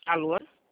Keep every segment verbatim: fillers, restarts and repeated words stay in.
Alô?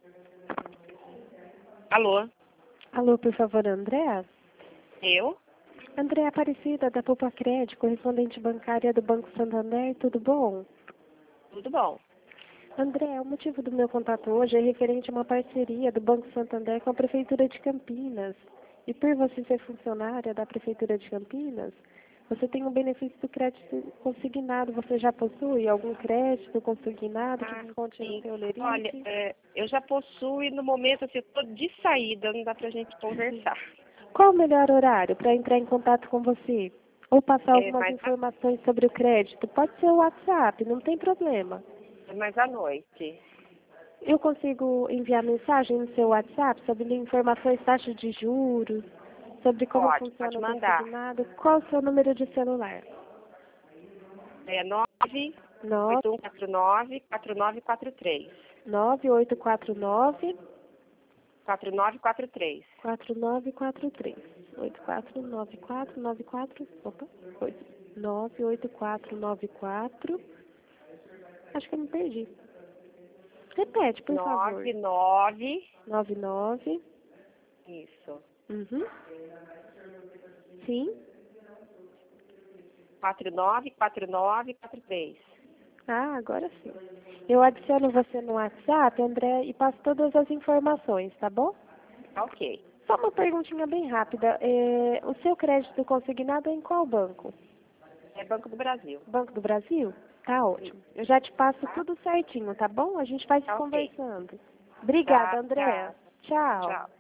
Alô? Alô, por favor, André? Eu? André Aparecida, da Poupa Crédito, correspondente bancária do Banco Santander, tudo bom? Tudo bom. André, o motivo do meu contato hoje é referente a uma parceria do Banco Santander com a Prefeitura de Campinas. E por você ser funcionária da Prefeitura de Campinas, você tem o benefício do crédito consignado. Você já possui algum crédito consignado que Ah, desconte no sim. seu lerite? Olha, é, eu já possuo e no momento assim, eu estou de saída, não dá pra gente conversar. Qual o melhor horário para entrar em contato com você? Ou passar É, algumas mas, informações sobre o crédito? Pode ser o WhatsApp, não tem problema. a, mas à noite. Eu consigo enviar mensagem no seu WhatsApp sobre informações, taxas de juros, sobre como Pode, pode funciona o mandar. consignado. Qual o seu número de celular? É nove oito um quatro nove quatro nove quatro três. nove oito quatro nove quatro nove quatro três. quatro nove quatro três. oito quatro nove quatro nove quatro. Opa, oito. nove oito quatro nove quatro. Acho que eu me perdi. Repete, por favor. nove nove. nove nove. Isso. Uhum. Sim. quatro nove quatro nove quatro três. Ah, agora sim. Eu adiciono você no WhatsApp, André, e passo todas as informações, tá bom? Ok. Só uma perguntinha bem rápida. É, o seu crédito consignado é em qual banco? É Banco do Brasil. Banco do Brasil? Tá ótimo. Eu já te passo tudo certinho, tá bom? A gente vai se Tá ok. conversando. Obrigada, Tá, André. tá. Tchau. Tchau.